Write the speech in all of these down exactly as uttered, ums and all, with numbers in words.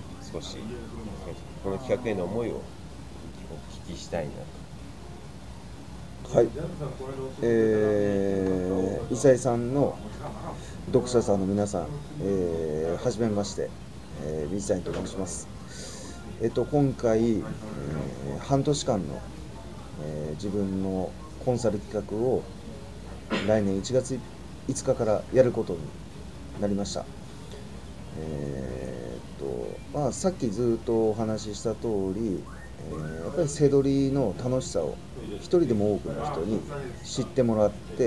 少しこの企画への思いをお聞きしたいなと。 はい、えー、伊佐さんの読者さんの皆さん、えー、はじめまして、えー、水谷と申します。えっと、今回、えー半年間の、えー自分のコンサル企画を来年いちがついつかからやることになりました。えーっと、まあ、さっきずっとお話しした通り、えーやっぱり背取りの楽しさを一人でも多くの人に知ってもらって、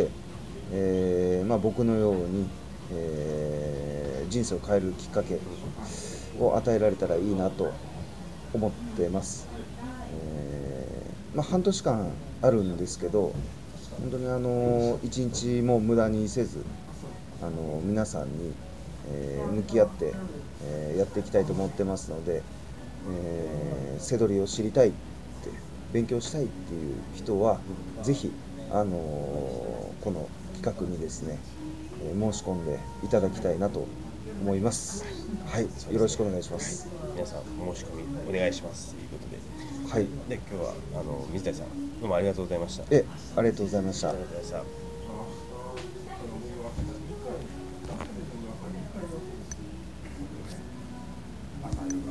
えーまあ、僕のように、えー人生を変えるきっかけを与えられたらいいなと思ってます。えーまあ、半年間あるんですけど、本当にあの一日も無駄にせず、あの皆さんに、えー向き合って、えーやっていきたいと思ってますので、えー、セドリを知りたいって勉強したいっていう人はぜひ、あのーこの企画にですね、えー申し込んでいただきたいなと思います。はい、 そうですね。 よろしくお願いしまはい。 す。 皆さん申し込みお願いしますということで。 はい、 で、今日はあの水谷さんどうもありがとうございました。あえありがとうございました。 りがとうございました。